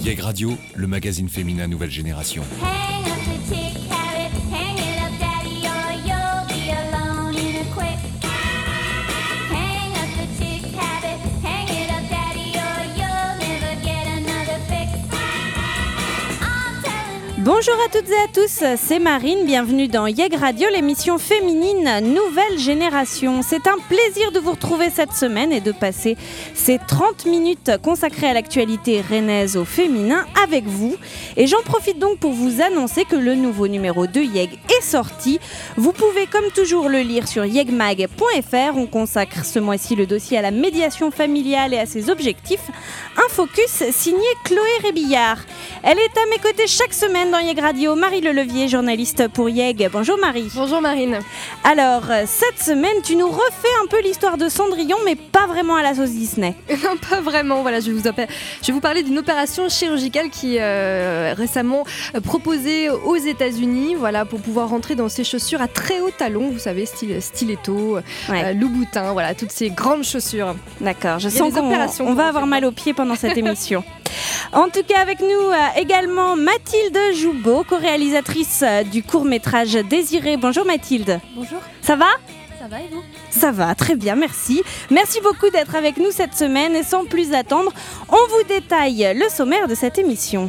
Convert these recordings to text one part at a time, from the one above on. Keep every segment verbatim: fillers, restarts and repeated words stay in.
YEG Radio, le magazine féminin nouvelle génération. Hang up the chick habit, hang it up daddy or you'll be alone in a quick. Hang up the chick habit, hang it up daddy or you'll never get another fix. I'm telling you. Bonjour à toutes et à tous, c'est Marine, bienvenue dans YEG Radio, l'émission féminine Nouvelle Génération. C'est un plaisir de vous retrouver cette semaine et de passer ces trente minutes consacrées à l'actualité rennaise au féminin avec vous. Et j'en profite donc pour vous annoncer que le nouveau numéro de YEG est sorti. Vous pouvez comme toujours le lire sur yegmag point f r. On consacre ce mois-ci le dossier à la médiation familiale et à ses objectifs. Un focus signé Chloé Rébillard. Elle est à mes côtés chaque semaine dans YEG Radio, Marie Lelevier, journaliste pour YEG. Bonjour Marie. Bonjour Marine. Alors, cette semaine, tu nous refais un peu l'histoire de Cendrillon, mais pas vraiment à la sauce Disney. Non, pas vraiment. Voilà, je vais vous, opé- je vais vous parler d'une opération chirurgicale qui est euh, récemment euh, proposée aux États-Unis, voilà, pour pouvoir rentrer dans ces chaussures à très hauts talons, vous savez, style stiletto, Ouais. euh, Louboutin, voilà, toutes ces grandes chaussures. D'accord, je Il y a sens des qu'on opérations on pour va en avoir faire mal aux pieds pendant cette émission. En tout cas, avec nous euh, également Mathilde Joubeau, co-réalisatrice euh, du court-métrage Désiré. Bonjour Mathilde. Bonjour, Ça va ? ça va et vous? Ça va, très bien, merci. Merci beaucoup d'être avec nous cette semaine et sans plus attendre, on vous détaille le sommaire de cette émission.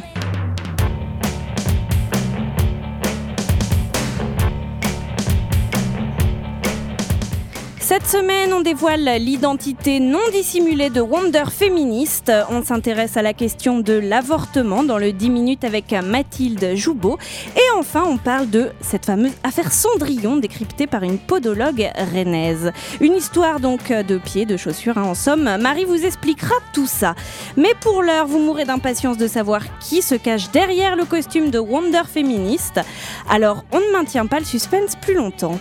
Cette semaine, on dévoile l'identité non dissimulée de Wonder Féministe. On s'intéresse à la question de l'avortement dans le dix minutes avec Mathilde Joubeau. Et enfin, on parle de cette fameuse affaire Cendrillon décryptée par une podologue rennaise. Une histoire donc de pieds, de chaussures, hein, en somme. Marie vous expliquera tout ça. Mais pour l'heure, vous mourrez d'impatience de savoir qui se cache derrière le costume de Wonder Féministe. Alors, on ne maintient pas le suspense plus longtemps.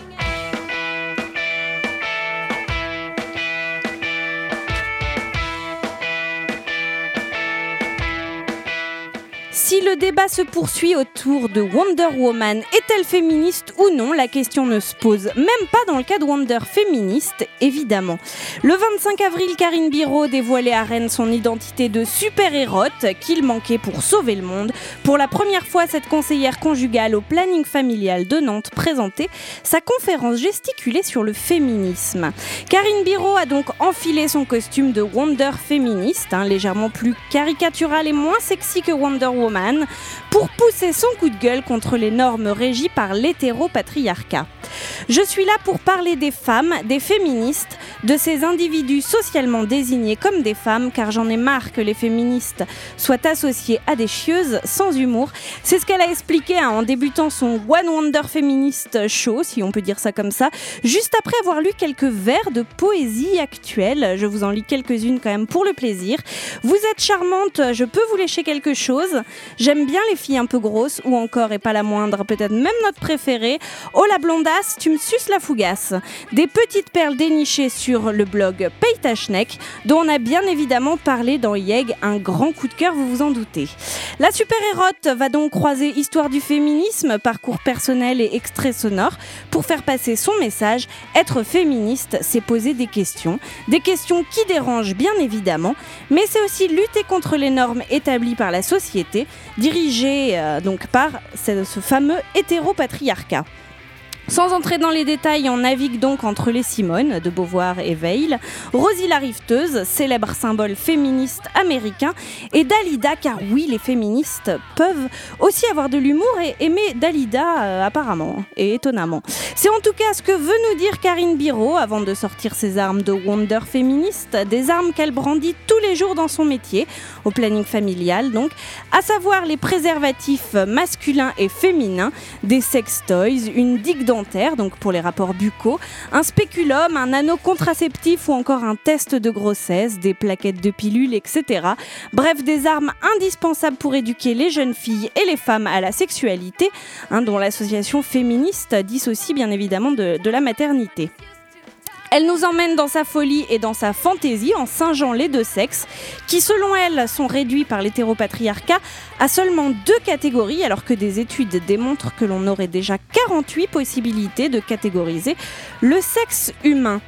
Si le débat se poursuit autour de Wonder Woman, est-elle féministe ou non? La question ne se pose même pas dans le cas de Wonder Féministe, évidemment. Le vingt-cinq avril, Karine Biro dévoilait à Rennes son identité de super-hérote qu'il manquait pour sauver le monde. Pour la première fois, cette conseillère conjugale au planning familial de Nantes présentait sa conférence gesticulée sur le féminisme. Karine Biro a donc enfilé son costume de Wonder Féministe, hein, légèrement plus caricatural et moins sexy que Wonder Woman, pour pousser son coup de gueule contre les normes régies par l'hétéropatriarcat. Je suis là pour parler des femmes, des féministes, de ces individus socialement désignés comme des femmes, car j'en ai marre que les féministes soient associées à des chieuses sans humour. C'est ce qu'elle a expliqué hein, en débutant son One Wonder Féministe Show, si on peut dire ça comme ça, juste après avoir lu quelques vers de poésie actuelle. Je vous en lis quelques-unes quand même pour le plaisir. Vous êtes charmante, je peux vous lécher quelque chose. J'aime bien les filles un peu grosses, ou encore, et pas la moindre, peut-être même notre préférée. Oh la blondasse, tu me suces la fougasse. Des petites perles dénichées sur le blog Paye ta schneck, dont on a bien évidemment parlé dans YEG, un grand coup de cœur, vous vous en doutez. La super-hérote va donc croiser histoire du féminisme, parcours personnel et extrait sonore, pour faire passer son message. Être féministe, c'est poser des questions, des questions qui dérangent bien évidemment, mais c'est aussi lutter contre les normes établies par la société, dirigée euh, donc par ce, ce fameux hétéropatriarcat. Sans entrer dans les détails, on navigue donc entre les Simone de Beauvoir et Veil, Rosie la rifteuse, célèbre symbole féministe américain, et Dalida, car oui, les féministes peuvent aussi avoir de l'humour et aimer Dalida euh, apparemment, et étonnamment. C'est en tout cas ce que veut nous dire Karine Biro avant de sortir ses armes de Wonder Féministe, des armes qu'elle brandit tous les jours dans son métier, au planning familial donc, à savoir les préservatifs masculins et féminins, des sextoys, une digue dentaire, donc pour les rapports buccaux, un spéculum, un anneau contraceptif ou encore un test de grossesse, des plaquettes de pilules, et cetera. Bref, des armes indispensables pour éduquer les jeunes filles et les femmes à la sexualité, hein, dont l'association féministe dissocie bien évidemment de, de la maternité. Elle nous emmène dans sa folie et dans sa fantaisie en singeant les deux sexes qui, selon elle, sont réduits par l'hétéropatriarcat à seulement deux catégories alors que des études démontrent que l'on aurait déjà quarante-huit possibilités de catégoriser le sexe humain.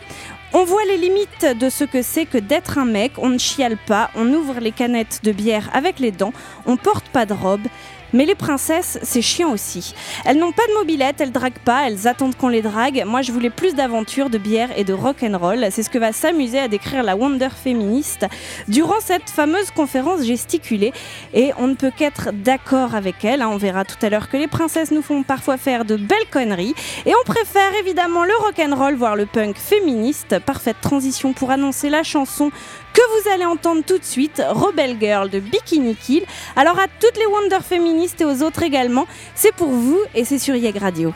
On voit les limites de ce que c'est que d'être un mec, on ne chiale pas, on ouvre les canettes de bière avec les dents, on porte pas de robe. Mais les princesses, c'est chiant aussi. Elles n'ont pas de mobilette, elles draguent pas, elles attendent qu'on les drague. Moi, je voulais plus d'aventures, de bière et de rock'n'roll. C'est ce que va s'amuser à décrire la Wonder féministe durant cette fameuse conférence gesticulée. Et on ne peut qu'être d'accord avec elle. On verra tout à l'heure que les princesses nous font parfois faire de belles conneries. Et on préfère évidemment le rock'n'roll, voire le punk féministe. Parfaite transition pour annoncer la chanson que vous allez entendre tout de suite, Rebel Girl de Bikini Kill. Alors à toutes les Wonder féministes et aux autres également, c'est pour vous et c'est sur Yeg Radio.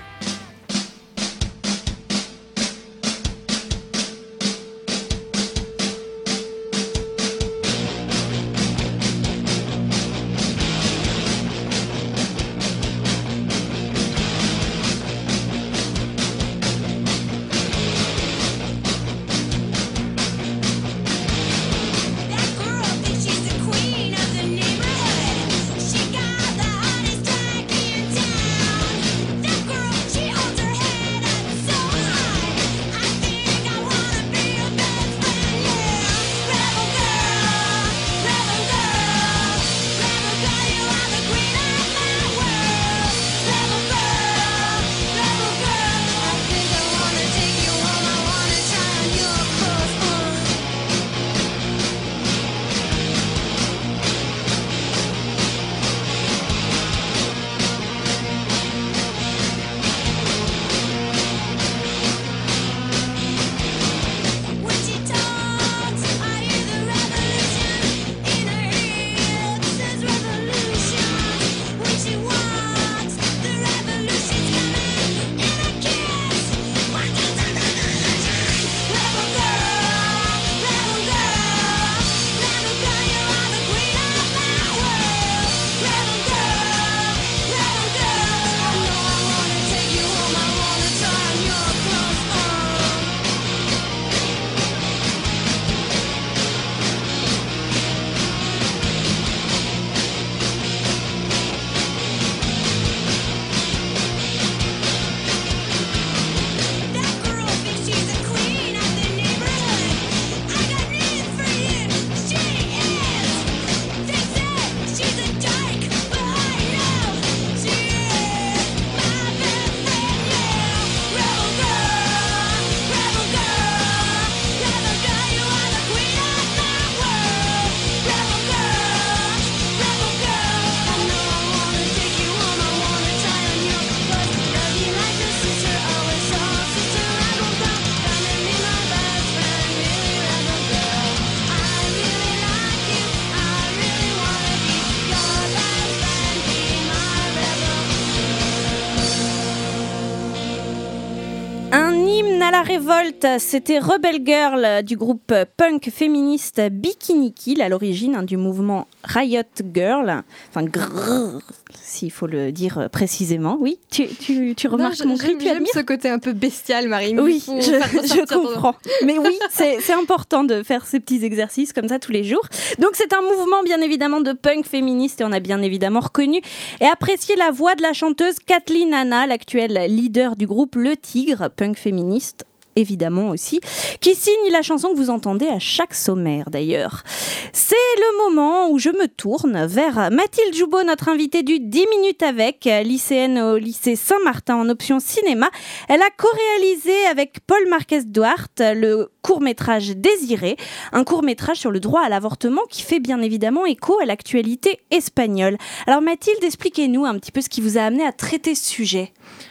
À la révolte, c'était Rebel Girl du groupe punk féministe Bikini Kill, à l'origine hein, du mouvement Riot Girl, enfin grrr, s'il faut le dire précisément. Oui, tu, tu, tu remarques non, mon cri, tu J'aime admires ce côté un peu bestial, Marie. Oui, je, je comprends. Mais oui, c'est, c'est important de faire ces petits exercices comme ça tous les jours. Donc c'est un mouvement bien évidemment de punk féministe et on a bien évidemment reconnu et apprécié la voix de la chanteuse Kathleen Hanna, l'actuelle leader du groupe Le Tigre, punk féministe. Évidemment aussi, qui signe la chanson que vous entendez à chaque sommaire d'ailleurs. C'est le moment où je me tourne vers Mathilde Joubeau, notre invitée du dix minutes avec, lycéenne au lycée Saint-Martin en option cinéma. Elle a co-réalisé avec Paul Marquez-Duarte le court-métrage Désiré, un court-métrage sur le droit à l'avortement qui fait bien évidemment écho à l'actualité espagnole. Alors Mathilde, expliquez-nous un petit peu ce qui vous a amené à traiter ce sujet.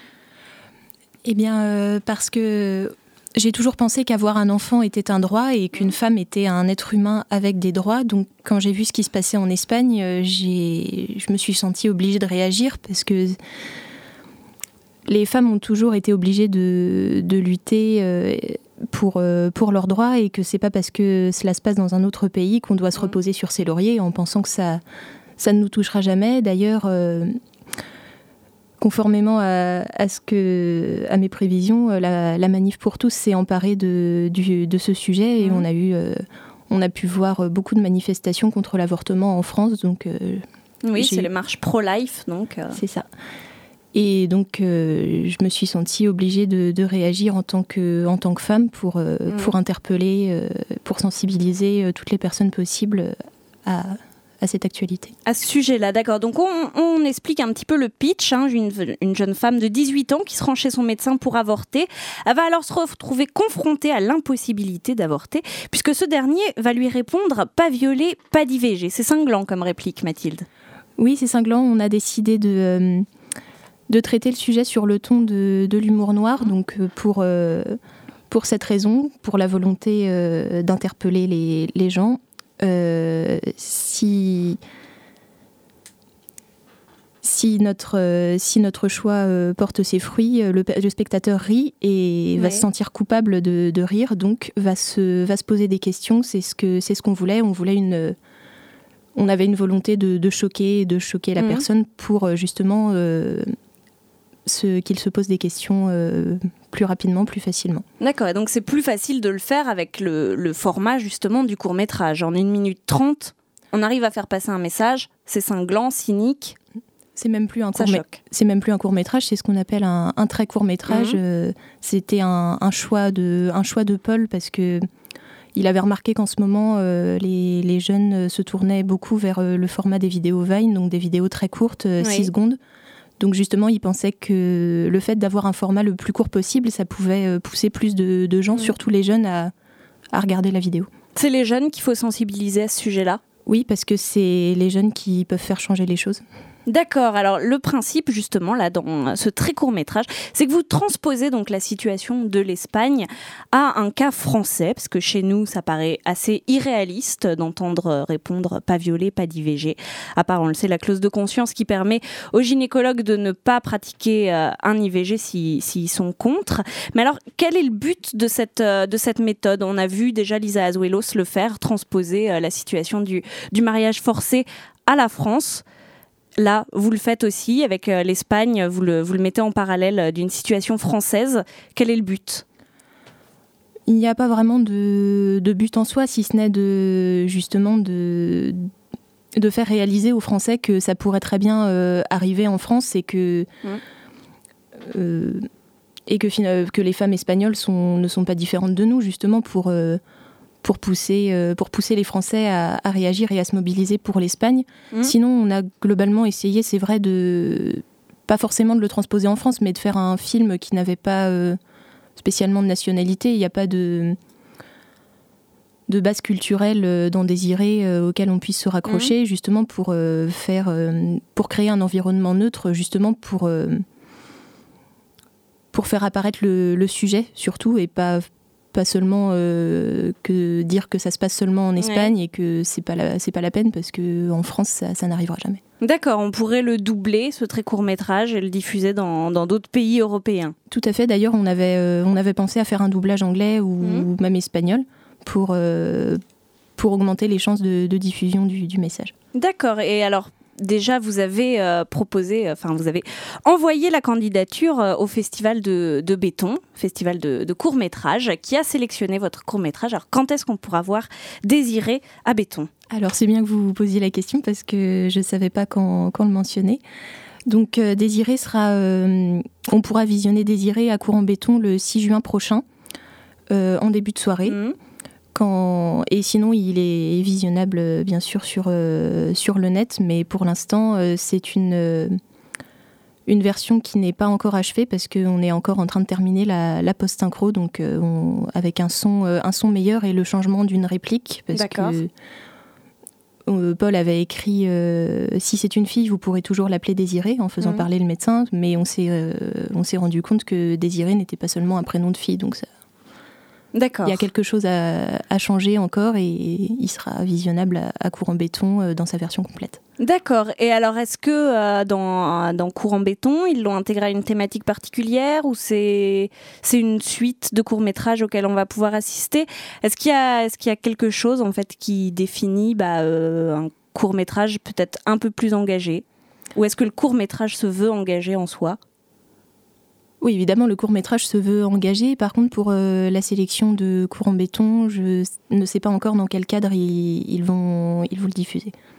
Eh bien, euh, parce que j'ai toujours pensé qu'avoir un enfant était un droit et qu'une femme était un être humain avec des droits. Donc, quand j'ai vu ce qui se passait en Espagne, euh, j'ai, je me suis sentie obligée de réagir parce que les femmes ont toujours été obligées de, de lutter euh, pour, euh, pour leurs droits et que c'est pas parce que cela se passe dans un autre pays qu'on doit se reposer sur ses lauriers en pensant que ça, ça ne nous touchera jamais. D'ailleurs, euh, conformément à, à, ce que, à mes prévisions, la, la Manif pour tous s'est emparée de, du, de ce sujet et mmh. on, a eu, euh, on a pu voir beaucoup de manifestations contre l'avortement en France. Donc, euh, oui, j'ai... c'est les marches pro-life. Donc, euh... C'est ça. Et donc, euh, je me suis sentie obligée de, de réagir en tant que, en tant que femme pour, euh, mmh. pour interpeller, euh, pour sensibiliser euh, toutes les personnes possibles à, à cette actualité. À ce sujet-là, d'accord. Donc, on, on explique un petit peu le pitch. Hein, une, une jeune femme de dix-huit ans qui se rend chez son médecin pour avorter. Elle va alors se retrouver confrontée à l'impossibilité d'avorter, puisque ce dernier va lui répondre « pas violer, pas d'I V G ». C'est cinglant comme réplique, Mathilde. Oui, c'est cinglant. On a décidé de... Euh, de traiter le sujet sur le ton de, de l'humour noir, donc pour, euh, pour cette raison, pour la volonté euh, d'interpeller les, les gens. Euh, si, si, notre, euh, si notre choix euh, porte ses fruits, le, le spectateur rit et ouais. va se sentir coupable de, de rire, donc va se, va se poser des questions. C'est ce, que, c'est ce qu'on voulait. On voulait une... On avait une volonté de, de choquer, de choquer la mmh. personne pour justement... Euh, Ce, qu'il se pose des questions euh, plus rapidement, plus facilement. D'accord, et donc c'est plus facile de le faire avec le, le format justement du court-métrage. En une minute trente, on arrive à faire passer un message, c'est cinglant, cynique. C'est même plus un court-métrage, c'est même plus un court-métrage, c'est ce qu'on appelle un, un très court-métrage. Mmh. Euh, c'était un, un, choix de, un choix de Paul parce que il avait remarqué qu'en ce moment, euh, les, les jeunes se tournaient beaucoup vers euh, le format des vidéos Vine, donc des vidéos très courtes, euh, oui. six secondes. Donc justement, il pensait que le fait d'avoir un format le plus court possible, ça pouvait pousser plus de, de gens, mmh. surtout les jeunes, à, à regarder la vidéo. C'est les jeunes qu'il faut sensibiliser à ce sujet-là ? Oui, parce que c'est les jeunes qui peuvent faire changer les choses. D'accord, alors le principe justement là dans ce très court métrage, c'est que vous transposez donc la situation de l'Espagne à un cas français, parce que chez nous ça paraît assez irréaliste d'entendre répondre pas violer, pas d'I V G, à part on le sait la clause de conscience qui permet aux gynécologues de ne pas pratiquer euh, un I V G si, s'ils sont contre. Mais alors quel est le but de cette, euh, de cette méthode ? On a vu déjà Lisa Azuelos le faire, transposer euh, la situation du, du mariage forcé à la France. Là, vous le faites aussi avec euh, l'Espagne, vous le, vous le mettez en parallèle d'une situation française. Quel est le but ? Il n'y a pas vraiment de, de but en soi, si ce n'est de, justement de, de faire réaliser aux Français que ça pourrait très bien euh, arriver en France et que, mmh. euh, et que, que les femmes espagnoles sont, ne sont pas différentes de nous, justement pour... Euh, Pour pousser, euh, pour pousser les Français à, à réagir et à se mobiliser pour l'Espagne. Mmh. Sinon, on a globalement essayé, c'est vrai, de pas forcément de le transposer en France, mais de faire un film qui n'avait pas euh, spécialement de nationalité. Il n'y a pas de, de base culturelle dans Désiré euh, auquel on puisse se raccrocher, mmh. justement pour, euh, faire, euh, pour créer un environnement neutre, justement pour, euh, pour faire apparaître le, le sujet, surtout, et pas... pas seulement euh, que dire que ça se passe seulement en Espagne ouais. et que c'est pas la, c'est pas la peine parce qu'en France ça, ça n'arrivera jamais. D'accord, on pourrait le doubler, ce très court métrage, et le diffuser dans, dans d'autres pays européens. Tout à fait, d'ailleurs on avait, euh, on avait pensé à faire un doublage anglais ou, mmh. ou même espagnol pour, euh, pour augmenter les chances de, de diffusion du, du message. D'accord, et alors déjà, vous avez euh, proposé, enfin, euh, vous avez envoyé la candidature euh, au Festival de, de Béton, Festival de, de court-métrage, qui a sélectionné votre court-métrage. Alors, quand est-ce qu'on pourra voir Désiré à Béton ? Alors, c'est bien que vous vous posiez la question parce que je ne savais pas quand, quand le mentionner. Donc, euh, Désiré sera... Euh, on pourra visionner Désiré à Cour-en-Béton le six juin prochain, euh, en début de soirée. Mmh. Quand... Et sinon, il est visionnable, bien sûr, sur, euh, sur le net, mais pour l'instant, euh, c'est une, euh, une version qui n'est pas encore achevée parce qu'on est encore en train de terminer la, la post-synchro, donc euh, on, avec un son, euh, un son meilleur et le changement d'une réplique. Parce D'accord. que euh, Paul avait écrit euh, « Si c'est une fille, vous pourrez toujours l'appeler Désiré » en faisant mmh. parler le médecin, mais on s'est, euh, on s'est rendu compte que Désiré n'était pas seulement un prénom de fille, donc ça... D'accord. Il y a quelque chose à, à changer encore et il sera visionnable à, à Cour-en-Béton euh, dans sa version complète. D'accord. Et alors, est-ce que euh, dans, dans Cour-en-Béton, ils l'ont intégré à une thématique particulière ou c'est, c'est une suite de courts-métrages auxquels on va pouvoir assister ? Est-ce qu'il y a, est-ce qu'il y a quelque chose en fait, qui définit bah, euh, un court-métrage peut-être un peu plus engagé ? Ou est-ce que le court-métrage se veut engagé en soi ? Oui, évidemment, le court-métrage se veut engagé. Par contre, pour euh, la sélection de Cour-en-Béton, je ne sais pas encore dans quel cadre ils, ils, vont, ils vont le diffuser.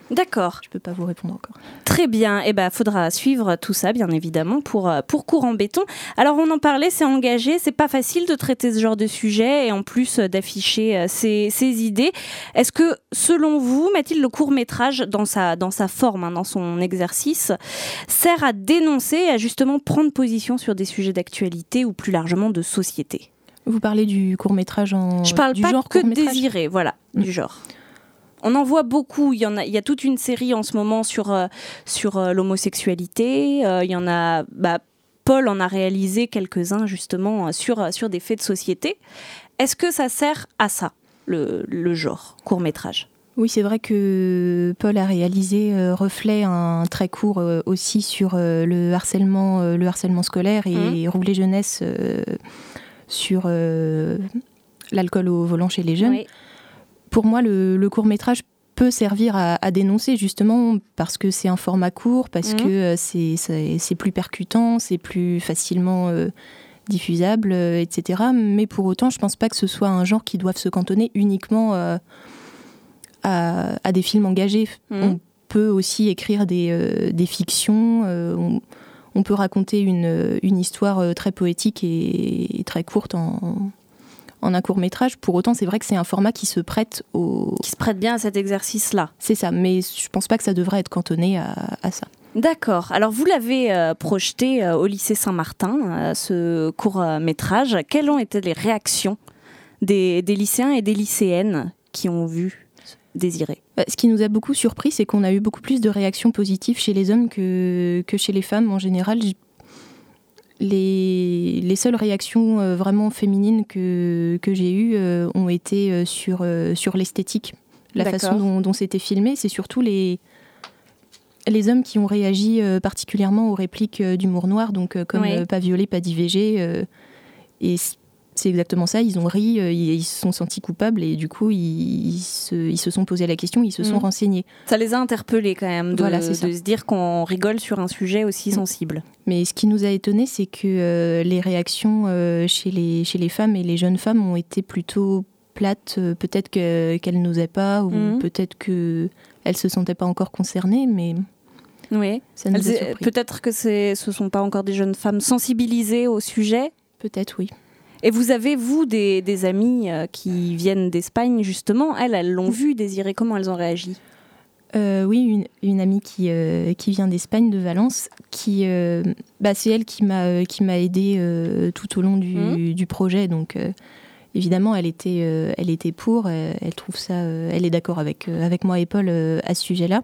D'accord. Je peux pas vous répondre encore. Très bien. Eh ben, faudra suivre tout ça, bien évidemment, pour, pour Cours en béton. Alors, on en parlait, c'est engagé. C'est pas facile de traiter ce genre de sujet et en plus d'afficher ses, ses idées. Est-ce que, selon vous, Mathilde, le court-métrage, dans sa, dans sa forme, hein, dans son exercice, sert à dénoncer et à justement prendre position sur des sujets d'actualité ou plus largement de société? Vous parlez du court-métrage en... Je parle du pas genre que de court-métrage. Désiré, voilà, Mm. du genre. On en voit beaucoup. Il y en a, il y a toute une série en ce moment sur, euh, sur euh, l'homosexualité. Euh, il y en a. Bah, Paul en a réalisé quelques-uns justement euh, sur, euh, sur des faits de société. Est-ce que ça sert à ça, le, le genre court-métrage? Oui, c'est vrai que Paul a réalisé euh, Reflet, un très court euh, aussi sur euh, le harcèlement, euh, le harcèlement scolaire et Mmh. Roublé Jeunesse euh, sur euh, l'alcool au volant chez les jeunes. Oui. Pour moi, le, le court-métrage peut servir à, à dénoncer justement parce que c'est un format court, parce Mhm. que euh, c'est, c'est, c'est plus percutant, c'est plus facilement euh, diffusable, euh, et cetera. Mais pour autant, je ne pense pas que ce soit un genre qui doive se cantonner uniquement euh, à, à des films engagés. Mhm. On peut aussi écrire des, euh, des fictions, euh, on, on peut raconter une, une histoire euh, très poétique et, et très courte en... en un court-métrage. Pour autant, c'est vrai que c'est un format qui se prête au... Qui se prête bien à cet exercice-là. C'est ça, mais je pense pas que ça devrait être cantonné à, à ça. D'accord. Alors, vous l'avez euh, projeté euh, au lycée Saint-Martin, euh, ce court-métrage. Quelles ont été les réactions des, des lycéens et des lycéennes qui ont vu Désiré? Bah, ce qui nous a beaucoup surpris, c'est qu'on a eu beaucoup plus de réactions positives chez les hommes que, que chez les femmes en général. Les, les seules réactions euh, vraiment féminines que, que j'ai eues euh, ont été euh, sur, euh, sur l'esthétique, la D'accord. façon dont, dont c'était filmé. C'est surtout les, les hommes qui ont réagi euh, particulièrement aux répliques euh, d'humour noir, donc euh, comme Oui. euh, pas violé, pas d'I V G. Euh, et c- c'est exactement ça, ils ont ri, euh, ils, ils se sont sentis coupables et du coup ils, ils, se, ils se sont posé la question, ils se sont Mhm. renseignés. Ça les a interpellés quand même de, Voilà, c'est ça. de se dire qu'on rigole sur un sujet aussi Mm. sensible. Mais ce qui nous a étonné, c'est que euh, les réactions euh, chez, les, chez les femmes et les jeunes femmes ont été plutôt plates. Euh, peut-être que, qu'elles n'osaient pas, ou Mhm. peut-être qu'elles ne se sentaient pas encore concernées, mais Oui. ça nous a Elles- surpris. Peut-être que c'est, ce ne sont pas encore des jeunes femmes sensibilisées au sujet. Peut-être, oui. Et vous avez, vous, des, des amies euh, qui viennent d'Espagne, justement. Elles, elles l'ont vu, Désiré. Comment elles ont réagi? Euh, oui, une, une amie qui, euh, qui vient d'Espagne, de Valence, qui, euh, bah, c'est elle qui m'a, euh, qui m'a aidée euh, tout au long du, Mhm. du projet. Donc, euh, évidemment, elle était, euh, elle était pour. euh, elle trouve ça, euh, elle est d'accord avec, euh, avec moi et Paul euh, à ce sujet-là.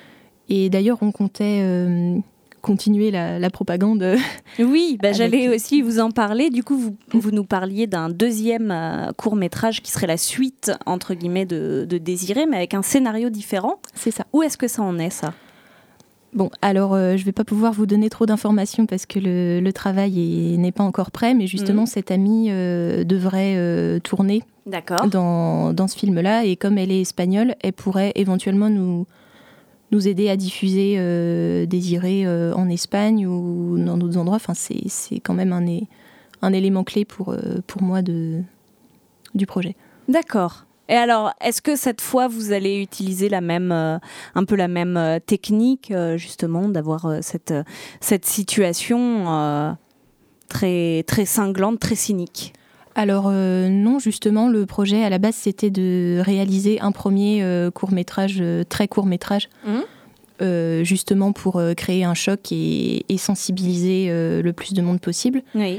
Et d'ailleurs, on comptait euh, continuer la, la propagande. Oui, bah, Avec- j'allais aussi vous en parler. Du coup, vous, vous nous parliez d'un deuxième euh, court-métrage qui serait la suite, entre guillemets, de, de Désiré, mais avec un scénario différent. C'est ça. Où est-ce que ça en est, ça? Bon, alors euh, je ne vais pas pouvoir vous donner trop d'informations parce que le, le travail est- n'est pas encore prêt, mais justement, Mhm. cette amie euh, devrait euh, tourner D'accord. dans, dans ce film-là, et comme elle est espagnole, elle pourrait éventuellement nous, nous aider à diffuser euh, Désiré euh, en Espagne ou dans d'autres endroits. Enfin, c'est, c'est quand même un, é- un élément clé pour, euh, pour moi de, du projet. D'accord. Et alors, est-ce que cette fois, vous allez utiliser la même, euh, un peu la même euh, technique, euh, justement, d'avoir euh, cette, euh, cette situation euh, très, très cinglante, très cynique? Alors euh, non, justement, le projet à la base, c'était de réaliser un premier euh, court-métrage, euh, très court-métrage, Mhm. euh, justement pour euh, créer un choc et, et sensibiliser euh, le plus de monde possible. Oui.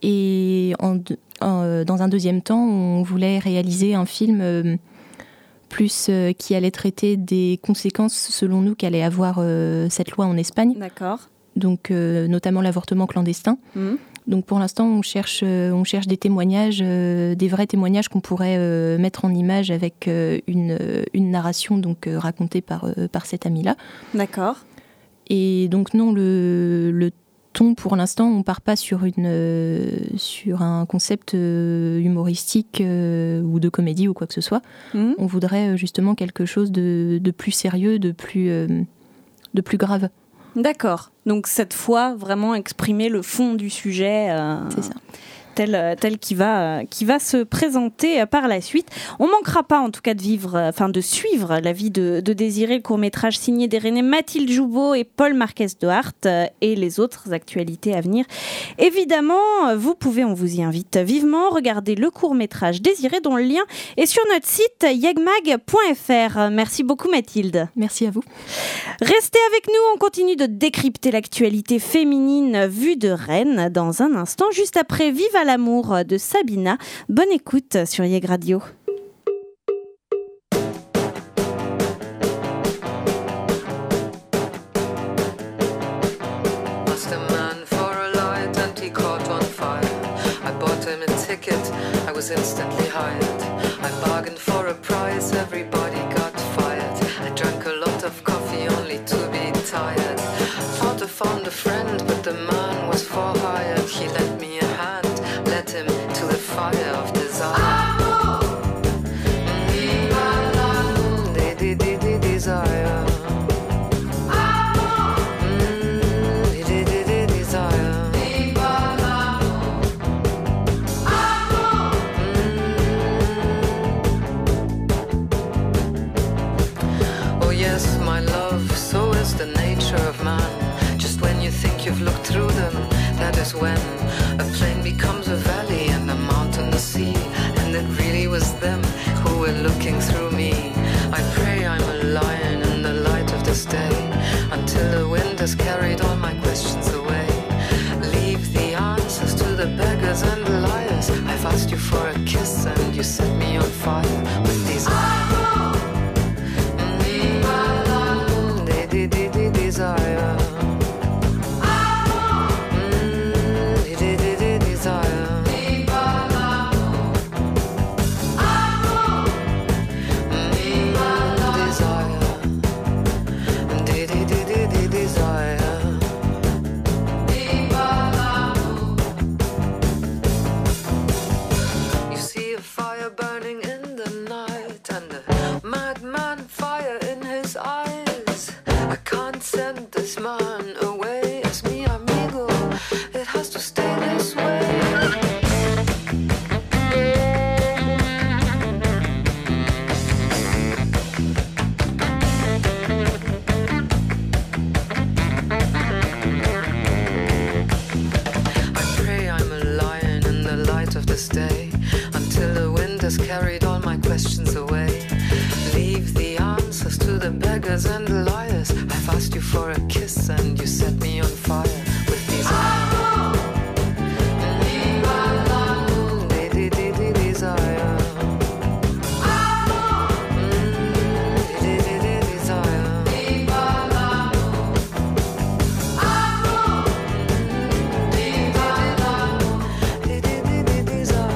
Et en deux- en, euh, dans un deuxième temps, on voulait réaliser un film euh, plus euh, qui allait traiter des conséquences, selon nous, qu'allait avoir euh, cette loi en Espagne, D'accord. donc euh, notamment l'avortement clandestin. Mhm. Donc pour l'instant, on cherche, euh, on cherche des témoignages, euh, des vrais témoignages qu'on pourrait euh, mettre en image avec euh, une, euh, une narration donc, euh, racontée par, euh, par cette amie-là. D'accord. Et donc non, le, le ton, pour l'instant, on part pas sur, une, euh, sur un concept euh, humoristique euh, ou de comédie ou quoi que ce soit. Mhm. On voudrait euh, justement quelque chose de, de plus sérieux, de plus, euh, de plus grave. D'accord. Donc cette fois, vraiment exprimer le fond du sujet. euh, C'est ça. tel, tel qui va, qui va se présenter par la suite. On manquera pas en tout cas de vivre, enfin de suivre la vie de, de Désiré, le court-métrage signé d'Irénée Mathilde Joubeau et Paul Marquez de Hart et les autres actualités à venir. Évidemment, vous pouvez, on vous y invite vivement, regarder le court-métrage Désiré dont le lien est sur notre site yegmag point f r. Merci beaucoup Mathilde. Merci à vous. Restez avec nous, on continue de décrypter l'actualité féminine vue de Rennes dans un instant, juste après Vive à l'amour de Sabina. Bonne écoute sur Yeg Radio. I was instantly hired. I bargained for a price, everybody got fired. I drank a lot of coffee only to be tired. Thought I found a friend, but the man was for hired. He lent me a hand, led him to the fire of desire. Mm, they did, they did desire. Of man, just when you think you've looked through them, that is when a plain becomes a valley and a mountain a sea, and it really was them who were looking through me. I pray I'm a lion in the light of this day, until the wind has carried all my questions away. Leave the answers to the beggars and the liars. I've asked you for a kiss and you set me on fire with these eyes. Desire. Mm, it, it, it, it, desire. Mm, desire. Did it, did it, did desire. You see a fire burning in the night and a madman fire in his eyes. I can't send this man away. It's mi amigo. It has to stay this way. I pray I'm a lion in the light of this day, until the wind has carried all my questions away. Leave the answers to the beggars and the liars. I've asked you for a kiss and you set me on fire with these eyes. Mm, they did, they did desire. Mm, they did, they did desire. They did, they did desire.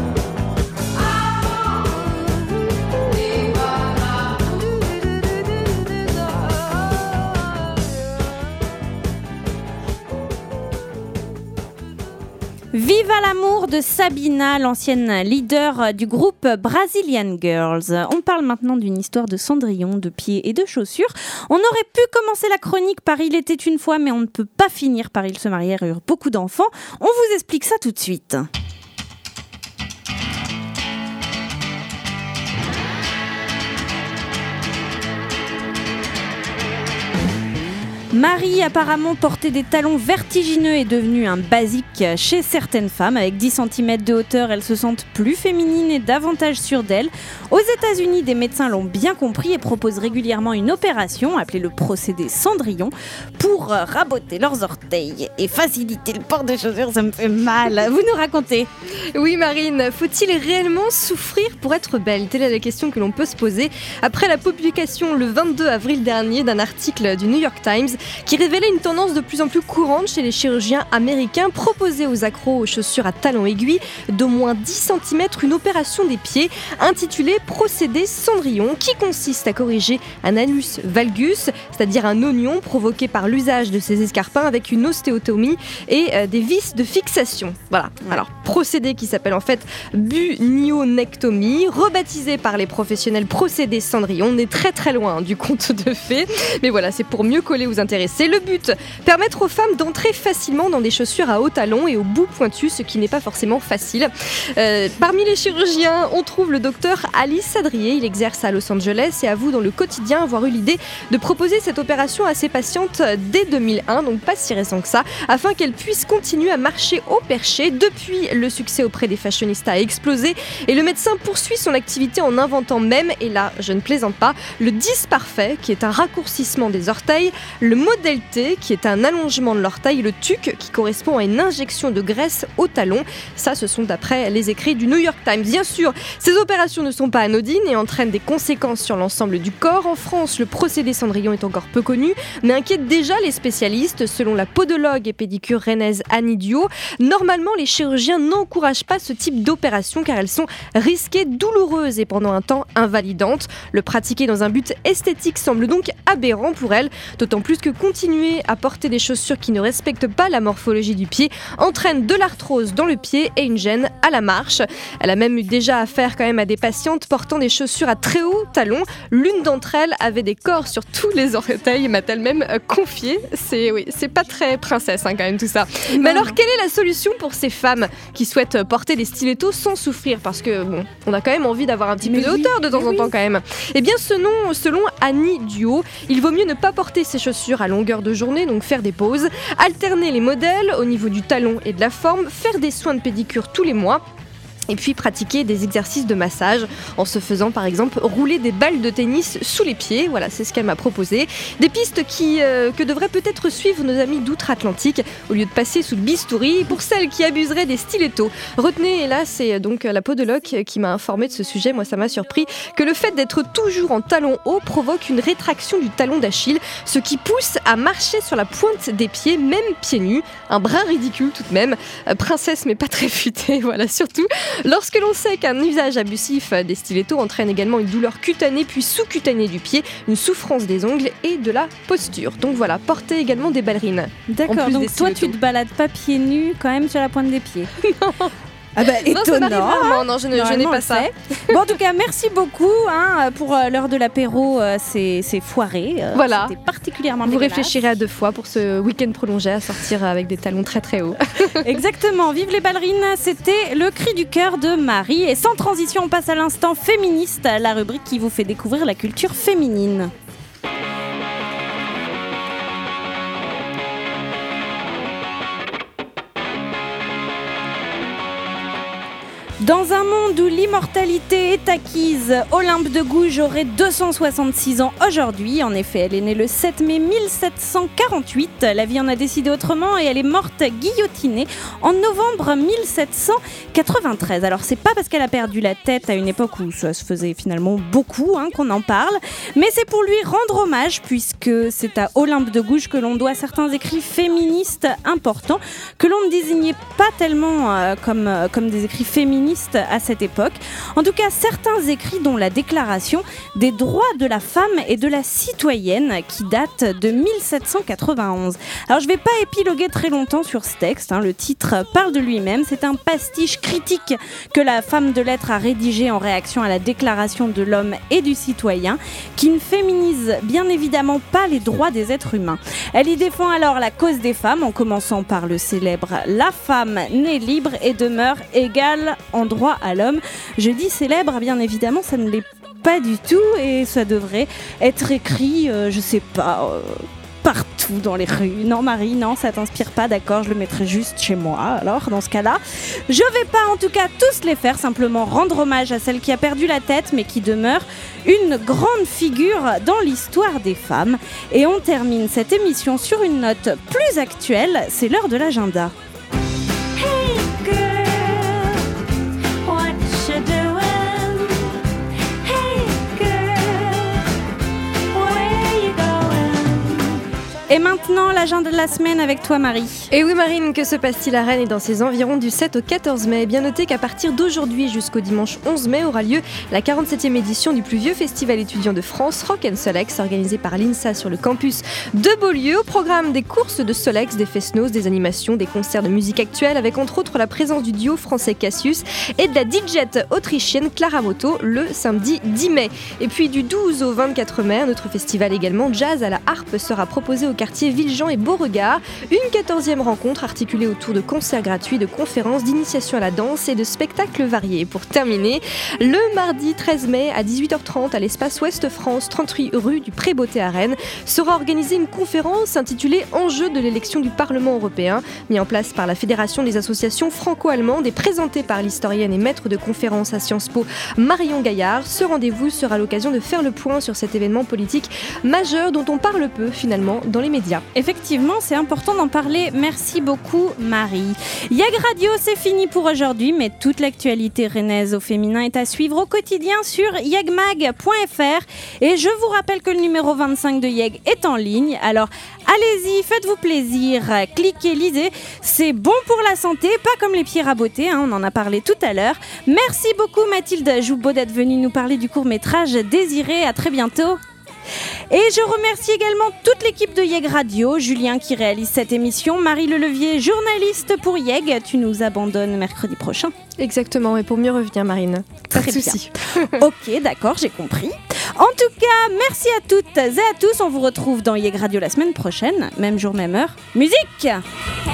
Vive à l'amour de Sabina, l'ancienne leader du groupe Brazilian Girls. On parle maintenant d'une histoire de cendrillon, de pieds et de chaussures. On aurait pu commencer la chronique par Il était une fois, mais on ne peut pas finir par Ils se marièrent et eurent beaucoup d'enfants. On vous explique ça tout de suite. Marie apparemment portait des talons vertigineux est devenue un basique chez certaines femmes. Avec dix centimètres de hauteur, elles se sentent plus féminines et davantage sûres d'elles. Aux États-Unis, des médecins l'ont bien compris et proposent régulièrement une opération appelée le procédé Cendrillon pour raboter leurs orteils et faciliter le port des chaussures. Ça me fait mal. Vous nous racontez? Oui Marine, faut-il réellement souffrir pour être belle? Telle est la question que l'on peut se poser après la publication le vingt-deux avril dernier d'un article du New York Times qui révélait une tendance de plus en plus courante chez les chirurgiens américains proposer aux accros aux chaussures à talons aiguilles d'au moins dix centimètres une opération des pieds intitulée procédé Cendrillon qui consiste à corriger un anus valgus, c'est-à-dire un oignon provoqué par l'usage de ces escarpins avec une ostéotomie et euh, des vis de fixation. Voilà. Ouais. Alors, procédé qui s'appelle en fait bunionectomie, rebaptisé par les professionnels procédé Cendrillon. On est très très loin du conte de fées, mais voilà, c'est pour mieux coller aux intelligences intéressés. Le but, permettre aux femmes d'entrer facilement dans des chaussures à hauts talons et au bout pointu, ce qui n'est pas forcément facile. Euh, parmi les chirurgiens, on trouve le docteur Ali Sadrier. Il exerce à Los Angeles et avoue dans le quotidien avoir eu l'idée de proposer cette opération à ses patientes dès deux mille un, donc pas si récent que ça, afin qu'elles puissent continuer à marcher au perché. Depuis, le succès auprès des fashionistas a explosé et le médecin poursuit son activité en inventant même, et là je ne plaisante pas, le dix parfait qui est un raccourcissement des orteils, le modèle T qui est un allongement de l'orteil, le T U C qui correspond à une injection de graisse au talon. Ça, ce sont d'après les écrits du New York Times. Bien sûr, ces opérations ne sont pas anodines et entraînent des conséquences sur l'ensemble du corps. En France, le procédé Cendrillon est encore peu connu, mais inquiète déjà les spécialistes. Selon la podologue et pédicure rennaise Annie Duo, normalement les chirurgiens n'encouragent pas ce type d'opération car elles sont risquées, douloureuses et pendant un temps invalidantes. Le pratiquer dans un but esthétique semble donc aberrant pour elle, d'autant plus que continuer à porter des chaussures qui ne respectent pas la morphologie du pied entraîne de l'arthrose dans le pied et une gêne à la marche. Elle a même eu déjà affaire quand même à des patientes portant des chaussures à très hauts talons. L'une d'entre elles avait des corps sur tous les orteils, m'a-t-elle même euh, confié. C'est, oui, c'est pas très princesse hein, quand même tout ça. Non, Mais alors non. Quelle est la solution pour ces femmes qui souhaitent porter des stilettos sans souffrir? Parce que bon, on a quand même envie d'avoir un petit mais peu de hauteur de temps en oui. temps quand même. Eh bien selon, selon Annie Duo, il vaut mieux ne pas porter ses chaussures à longueur de journée, donc faire des pauses, alterner les modèles au niveau du talon et de la forme, faire des soins de pédicure tous les mois. Et puis pratiquer des exercices de massage en se faisant par exemple rouler des balles de tennis sous les pieds. Voilà, c'est ce qu'elle m'a proposé. Des pistes qui, euh, que devraient peut-être suivre nos amis d'outre-Atlantique au lieu de passer sous le bistouri. Pour celles qui abuseraient des stilettos, retenez, et là c'est donc la podologue qui m'a informé de ce sujet, moi ça m'a surpris, que le fait d'être toujours en talons hauts provoque une rétraction du talon d'Achille, ce qui pousse à marcher sur la pointe des pieds, même pieds nus. Un brin ridicule tout de même. Euh, princesse mais pas très futée, voilà, surtout. Lorsque l'on sait qu'un usage abusif des stilettos entraîne également une douleur cutanée puis sous-cutanée du pied, une souffrance des ongles et de la posture. Donc voilà, portez également des ballerines. D'accord, donc toi tu te balades pas pieds nus quand même sur la pointe des pieds. Non. Ah bah étonnant. Non, ça non, je, ne, je n'ai pas ça. Bon, en tout cas, merci beaucoup hein, pour euh, l'heure de l'apéro. Euh, c'est, c'est foiré. Euh, voilà. C'était particulièrement Vous dégueulasse. Réfléchirez à deux fois pour ce week-end prolongé à sortir avec des talons très très hauts. Exactement. Vive les ballerines. C'était le cri du cœur de Marie. Et sans transition, on passe à l'instant féministe, la rubrique qui vous fait découvrir la culture féminine. Dans un monde où l'immortalité est acquise, Olympe de Gouges aurait deux cent soixante-six ans aujourd'hui. En effet, elle est née le sept mai mille sept cent quarante-huit. La vie en a décidé autrement et elle est morte guillotinée en novembre mille sept cent quatre-vingt-treize. Alors, c'est pas parce qu'elle a perdu la tête à une époque où ça se faisait finalement beaucoup hein, qu'on en parle, mais c'est pour lui rendre hommage puisque c'est à Olympe de Gouges que l'on doit certains écrits féministes importants que l'on ne désignait pas tellement euh, comme, euh, comme des écrits féministes à cette époque. En tout cas, certains écrits dont la déclaration des droits de la femme et de la citoyenne qui date de mille sept cent quatre-vingt-onze. Alors, je ne vais pas épiloguer très longtemps sur ce texte. Hein. Le titre parle de lui-même. C'est un pastiche critique que la femme de lettres a rédigé en réaction à la déclaration de l'homme et du citoyen qui ne féminise bien évidemment pas les droits des êtres humains. Elle y défend alors la cause des femmes en commençant par le célèbre « La femme naît libre et demeure égale en droit à l'homme ». Je dis célèbre, bien évidemment, ça ne l'est pas du tout et ça devrait être écrit, euh, je sais pas, euh, partout dans les rues. Non Marie, non, ça t'inspire pas, d'accord, je le mettrai juste chez moi. Alors, dans ce cas-là, je vais pas en tout cas tous les faire, simplement rendre hommage à celle qui a perdu la tête mais qui demeure une grande figure dans l'histoire des femmes. Et on termine cette émission sur une note plus actuelle, c'est l'heure de l'agenda. Et maintenant, l'agenda de la semaine avec toi, Marie. Et oui, Marine, que se passe-t-il à Rennes et dans ses environs du sept au quatorze mai? Bien noté qu'à partir d'aujourd'hui jusqu'au dimanche onze mai aura lieu la quarante-septième édition du plus vieux festival étudiant de France, Rock and Solex, organisé par l'INSA sur le campus de Beaulieu. Au programme des courses de Solex, des fest-noz, des animations, des concerts de musique actuelle, avec entre autres la présence du duo français Cassius et de la D J autrichienne Clara Moto le samedi dix mai. Et puis du douze au vingt-quatre mai, un autre festival également, Jazz à la harpe, sera proposé au quartier Villejean et Beauregard. Une quatorzième rencontre articulée autour de concerts gratuits, de conférences, d'initiation à la danse et de spectacles variés. Pour terminer, le mardi treize mai à dix-huit heures trente à l'espace Ouest France, trente-huit rue du Pré-Beauté à Rennes, sera organisée une conférence intitulée « Enjeux de l'élection du Parlement européen », mis en place par la Fédération des associations franco-allemandes et présentée par l'historienne et maître de conférence à Sciences Po Marion Gaillard. Ce rendez-vous sera l'occasion de faire le point sur cet événement politique majeur dont on parle peu finalement dans les médias. Effectivement, c'est important d'en parler. Merci beaucoup Marie. Yag Radio, c'est fini pour aujourd'hui, mais toute l'actualité rennaise au féminin est à suivre au quotidien sur yagmag point f r et je vous rappelle que le numéro vingt-cinq de Yeg est en ligne. Alors allez-y, faites-vous plaisir, cliquez, lisez, c'est bon pour la santé, pas comme les pieds rabotés, hein, on en a parlé tout à l'heure. Merci beaucoup Mathilde Joubeau d'être venue nous parler du court-métrage Désiré, à très bientôt. Et je remercie également toute l'équipe de Yeg Radio, Julien qui réalise cette émission, Marie Lelevier, journaliste pour Yeg. Tu nous abandonnes mercredi prochain. Exactement, et pour mieux revenir Marine. Pas Très de bien. souci. Ok, d'accord, j'ai compris. En tout cas, merci à toutes et à tous. On vous retrouve dans Yeg Radio la semaine prochaine, même jour, même heure. Musique! Hang